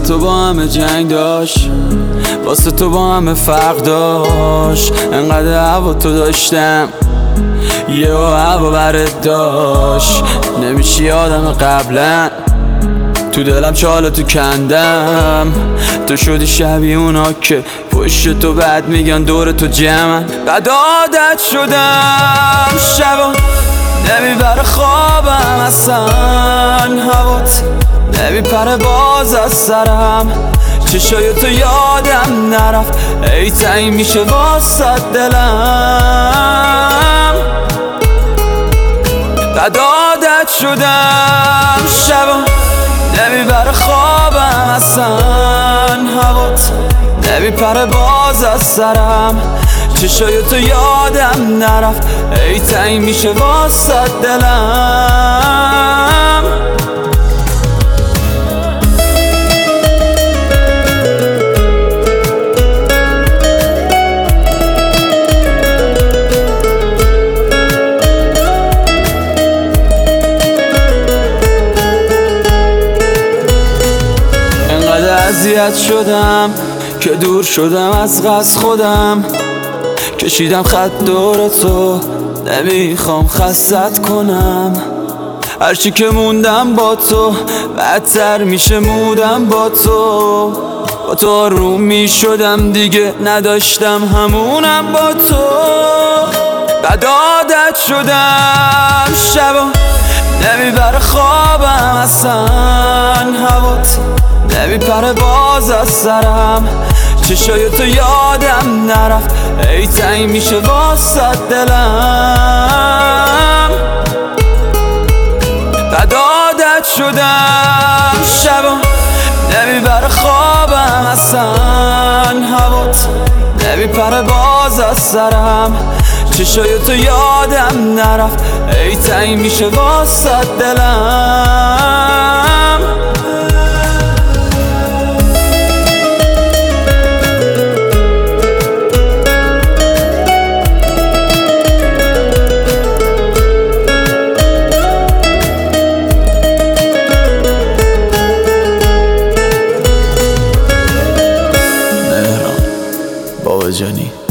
تو با همه جنگ داشت، واسه تو با همه فرق داشت. انقدر هوا تو داشتم یه هوا برت داشت. نمیشی آدم قبلا، تو دلم چاله تو کندم. تو شدی شبیه اونا که پشت تو بد میگن دور تو جمعن. بعد عادت شدم شبا نمیبره خوابم اصلا، هوات نمیپره باز از سرم. چشای تو یادم نرفت، ای تنگ میشه واسه دلم. بعد عادت شدم شبا نمیبره خوابم اصلا، هوات نمیپره باز از سرم. چشای تو یادم نرفت، ای تنگ میشه واسه دلم. اذیت شدم که دور شدم از قصد خودم. کشیدم خط دور تو، نمیخوام خستت کنم. هرچی که موندم با تو بدتر میشه مودم با تو. با تو آروم میشدم دیگه نداشتم همونم با تو. بعد عادت شدم شبا نمیبره خوابم اصلا، هوات نمیپره باز از سرم. چشای تو یادم نرفت، ای تنگ میشه واسه دلم. بعد عادت شدم شبا نمیبره خوابم اصلا، هوات نمیپره باز از سرم. چشای تو یادم نرفت، ای تنگ میشه واسه دلم. بابا جانی